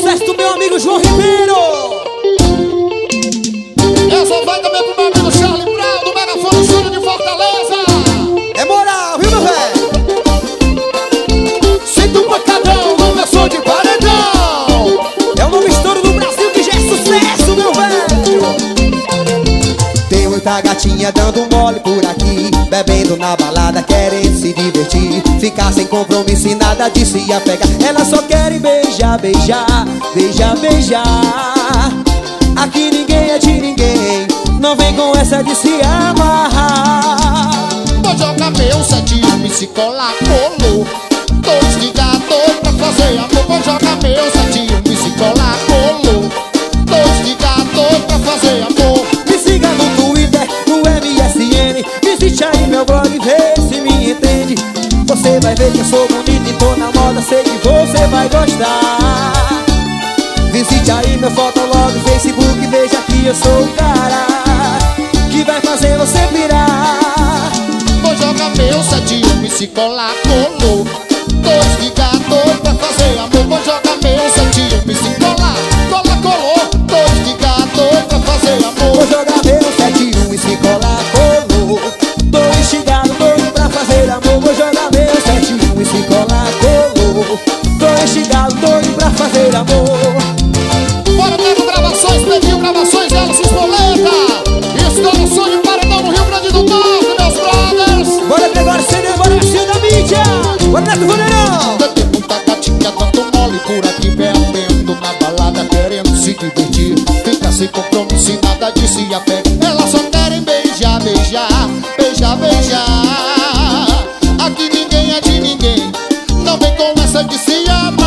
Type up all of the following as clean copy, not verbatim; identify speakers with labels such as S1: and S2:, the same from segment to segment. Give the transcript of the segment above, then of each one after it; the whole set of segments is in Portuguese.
S1: sucesso do meu amigo João Ribeiro.
S2: Essa vai também pro meu amigo Charlie Brown, do Megafone Júnior de Fortaleza.
S1: É moral, viu, meu velho?
S2: Sinto um pancadão no meu som de paredão.
S1: É o novo estouro do Brasil que já é sucesso, meu velho. Tem muita gatinha dando mole por aqui, bebendo na balada, querendo se divertir, ficar sem compromisso e nada de se apegar. Elas só querem beijar, beijar, beijar, beijar. Aqui ninguém é de ninguém, não vem com essa de se amarrar.
S2: Vou jogar meu setinho e se colar, colou. Tô desligado pra fazer amor. Vou jogar meu setinho e se colar, colou. Tô desligado pra fazer amor.
S1: Me siga no Twitter, no MSN, visite aí meu blog, vê se me entende. Você vai ver que eu sou bonito e tô na moda, sei que você vai gostar. Visite aí meu fotolog, Facebook, veja que eu sou o cara que vai fazer você pirar.
S2: Vou jogar meu setinho e se colar, colou. Tô desligado pra fazer amor. Vou jogar meu setinho e se colar, cola, colou. Tô desligado pra fazer amor.
S1: Vou jogar meu setinho e se colar, colou. Tô instigado, doido pra fazer amor. Vou jogar meu setinho e se colar, colou. Tô instigado, doido pra fazer amor.
S2: Bora, Nego Gravações, Pediu Gravações, Alice Espoleta. Escola Sonho Paredão no Rio Grande do Norte, meus brothers.
S1: Bora pegar o CD, bora Brasil da mídia. Bora Neto Funeirão.
S2: Tem muita gatinha dando mole por aqui, bebendo na balada, querendo se divertir, fica sem compromisso e nada de se apegar. Elas só querem beijar, beijar, beijar, beijar. Aqui ninguém é de ninguém, não vem com essa de se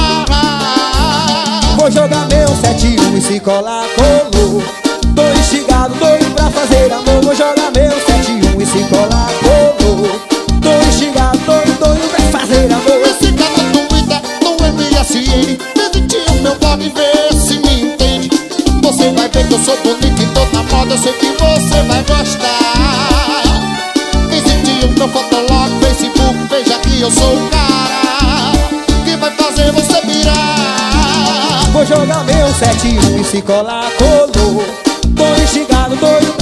S2: amarrar.
S1: Vou jogar meu setinho e se colar, colou. Tô instigado, doido pra fazer amor. Vou jogar meu setinho e se colar, colou. Tô instigado, doido pra fazer amor.
S2: Me siga no Twitter, no MSN, visite o meu blog e vê se me entende. Você vai ver que eu sou bonito e tô na moda, eu sei que você vai gostar. Visite o meu fotolog, Facebook, veja que eu sou o cara que vai fazer você virar.
S1: Vou jogar meu setinho e se colar, colou. Tô instigado, doido